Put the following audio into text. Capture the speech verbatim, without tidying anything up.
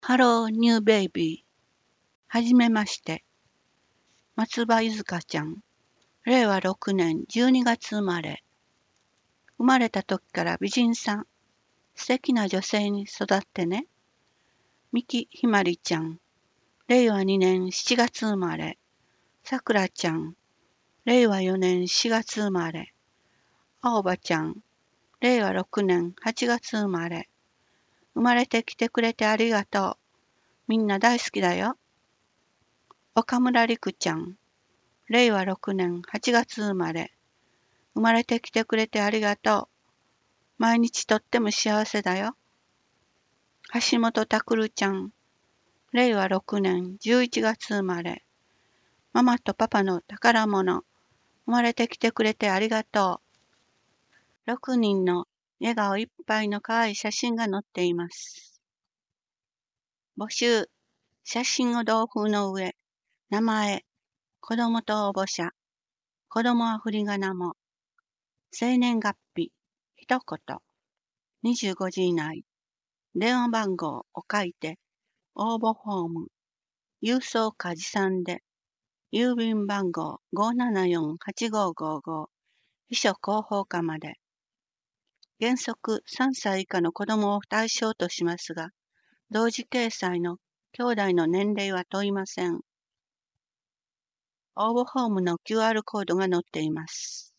ハローニューベイビー。はじめまして。松葉ゆずかちゃん。れいわろくねんじゅうにがつ生まれ。生まれた時から美人さん。素敵な女性に育ってね。みきひまりちゃん。れいわにねんしちがつ生まれ。さくらちゃん。れいわよねんしがつ生まれ。あおばちゃん。れいわろくねんはちがつ生まれ。生まれてきてくれてありがとう。みんな大好きだよ。岡村りくちゃん。れいわろくねんはちがつ生まれ。生まれてきてくれてありがとう。毎日とっても幸せだよ。橋本拓ちゃん。れいわろくねんじゅういちがつ生まれ。ママとパパの宝物。生まれてきてくれてありがとう。ろくにんの笑顔いっぱいの可愛い写真が載っています。募集。写真を同封の上。名前。子供と応募者。子供は振り仮名も。生年月日。一言。にじゅうごじ以内。電話番号を書いて、応募フォーム。郵送か持参で。郵便番号 ごーななよんはちごーごーごー。秘書広報課まで。原則さんさい以下の子供を対象としますが、同時掲載の兄弟の年齢は問いません。応募フォームの キューアール コードが載っています。